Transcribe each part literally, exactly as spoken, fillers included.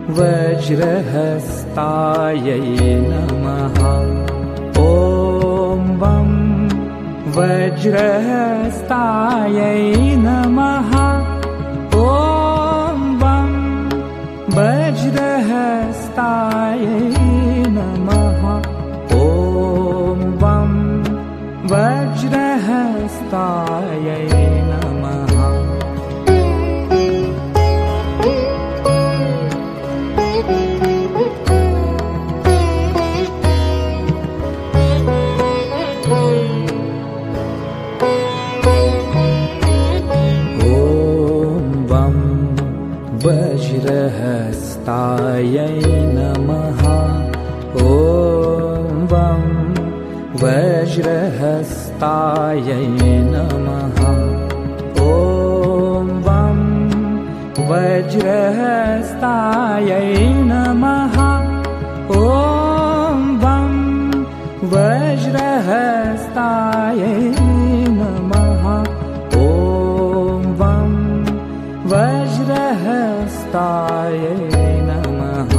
वज्रहस्तायै नमः। ॐ वं वज्रहस्तायै नमः। ॐ वं वज्रहस्तायै नमः। ॐ वं वज्रहस्तायै नमः। वज्रहस्तायै नमः। ॐ वं वज्रहस्तायै नमः। ॐ वं वज्रहस्तायै नमः। ॐ वं वज्रहस्तायै नमः। ॐ वं वज्रहस्तायै नमः।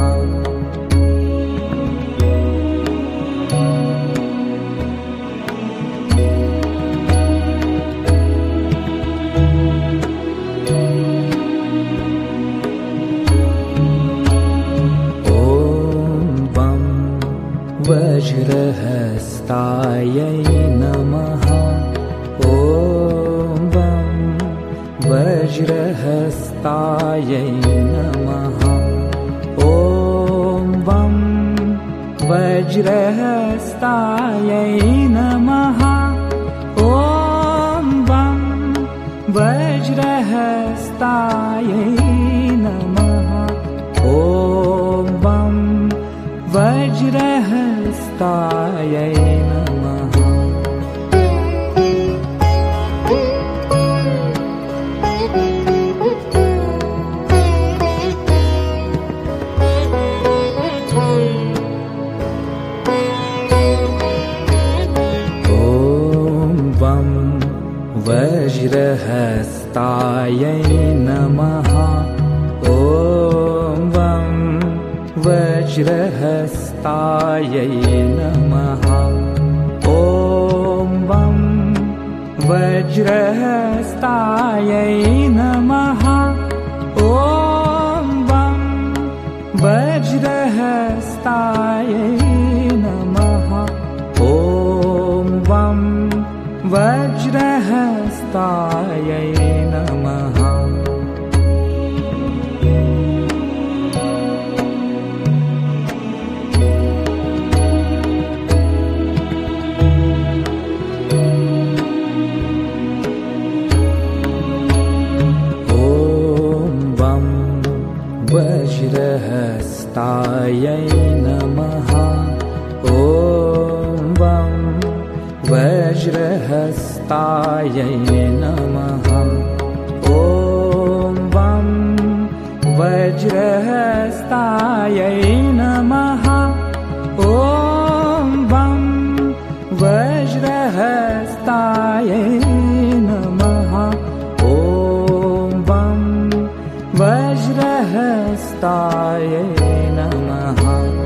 वज्रहस्तायै नमः। ॐ वं वज्रहस्तायै नमः। ॐ वं वज्रहस्तायै नमः। ॐ वं वज्रहस्तायै नमः। ॐ वं वज्रहस्तायै नमः। वज्रहस्तायै नमः। ॐ वं वज्रहस्तायै नमः। ॐ वं वज्रहस्तायै नमः। ॐ वं वज्रहस्तायै नमः। ॐ वं वज्रहस्तायै नमः। वज्रहस्तायै नमः। ॐ वं वज्रहस्तायै नमः। ॐ वं वज्रहस्तायै नमः। ॐ वं वज्रहस्तायै नमः। ॐ वं वज्रहस्तायै नमः।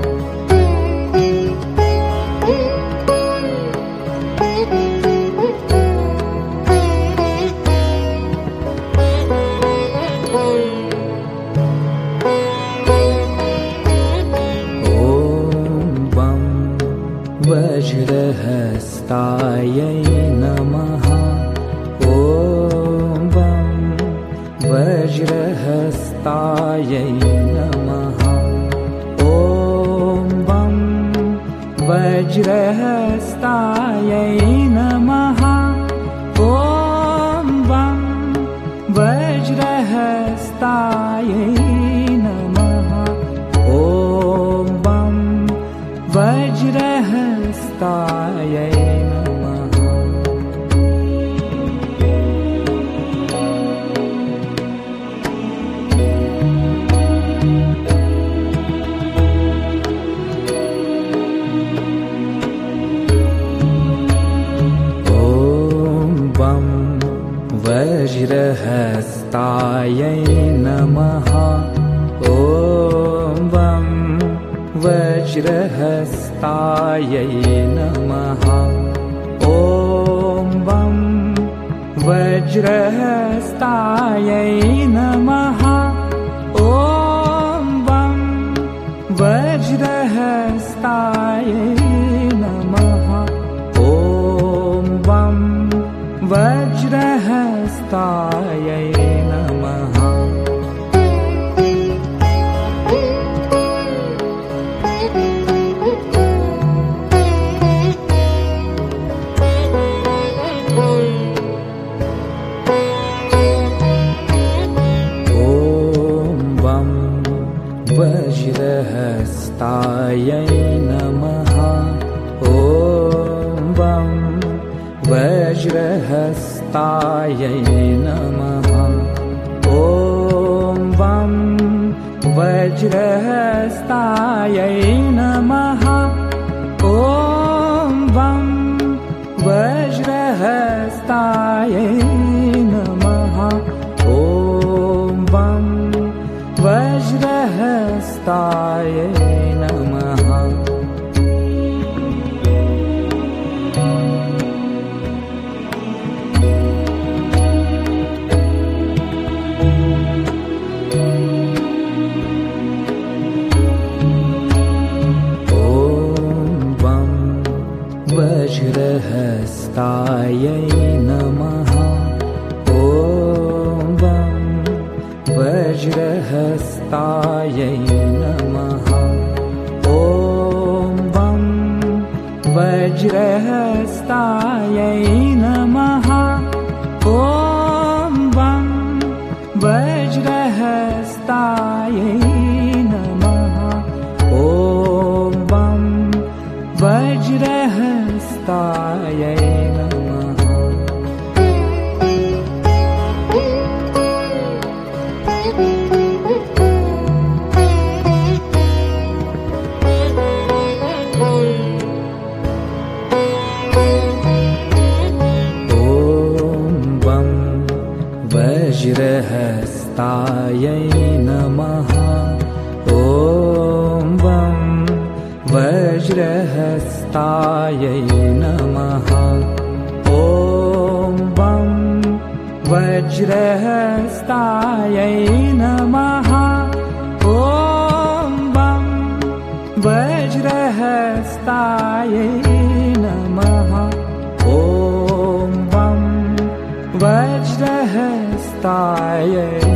वज्रहस्तायै नमः। ॐ वं वज्रहस्तायै नमः। ॐ वं वज्रहस्तायै नमः। ॐ वं वज्रहस्तायै नमः। ॐ वं वज्रहस्तायै नमः। ॐ वज्रहस्तायै नमः। ॐ वं वज्रहस्तायै नमः। ॐ वं वज्रहस्तायै नमः। ॐ वं वज्रहस्तायै नमः। वज्रहस्तायै नमः। ॐ वं वज्रहस्तायै नमः। ॐ वं वज्रहस्तायै नमः। ॐ वं वज्रहस्तायै नमः। ॐ वं वज्रहस्तायै नमः। वज्रहस्तायै नमः। ॐ वं वज्रहस्तायै नमः। ॐ वं वज्रहस्तायै नमः। ॐ वं वज्रहस्तायै नमः। ॐ वं वज्रहस्तायै नमः। वज्रहस्तायै नमः। ॐ वं वज्रहस्तायै नमः। ॐ वं वज्रहस्तायै नमः। ॐ वं वज्रहस्तायै नमः। ॐ वं वज्रहस्तायै